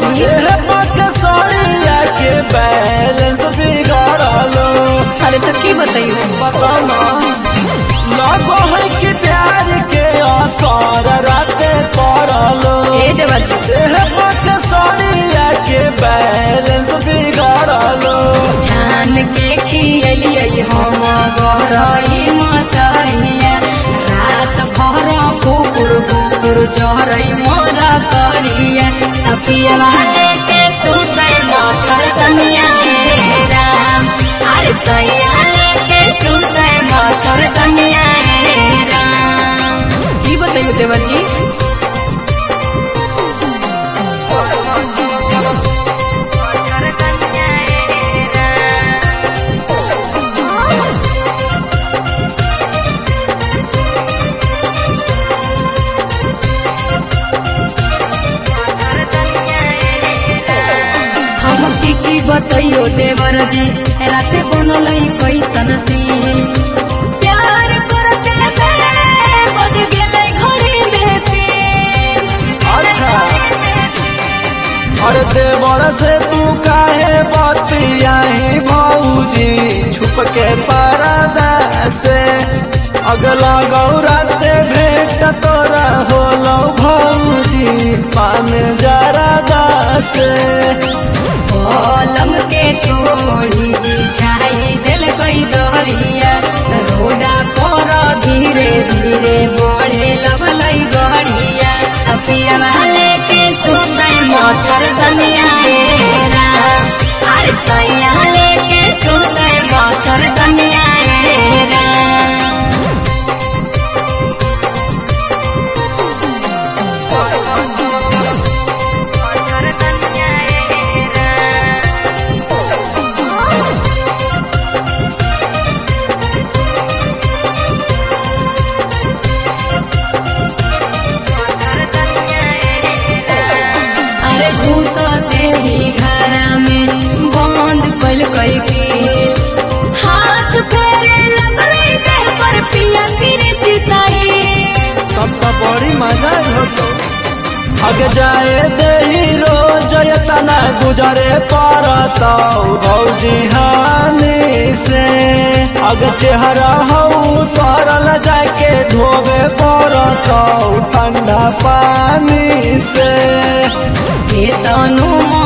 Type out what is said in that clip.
जी सड़िया के बैलेंस बिगड़लो। अरे तो की बताइए पता ना लगो है कि प्यार के असर राते पड़लो। ए देवर जी सड़िया के बैलेंस बिगड़लो। जान के खियलिए हम गरई मचरिया रात भर कुकुर कुकुर चरई मोरा करिया तपिया वाले के सुते मचर कनिया हे राम। अरे सैया लेके सुते मचर कनिया हे राम। की बताइए देवर जी की बताइयो देवर जी रात बनल कैसन सी प्यार करते में बज गेलै घड़ी में तीन। अच्छा अरे देवर से तू काहे बतियाही भौजी छुप के परदा से। अगला गौराते भेंट तोरा होलो भौजी पान जरादा से। पलंग के छोड़ी बिछाई दिल कोई दरिया रोडा पर धीरे धीरे बढ़े लगलई गड़िया तपिया वाले के सुते मचर कनिया हे राम। अरे सैया लेके सुते मचर कनिया हे राम। घुसते ही घर में बंद पल कई हाथ फेरे लगले देह पर पिया फिरे सिसाई। तब तो बड़ी मजा होतो। आगे जाए दही रोज तना गुजरे पड़ता भौजी हानि से। अगर चेहरा हो तरल जाके धोबे पड़ता ठंडा पानी से। तनु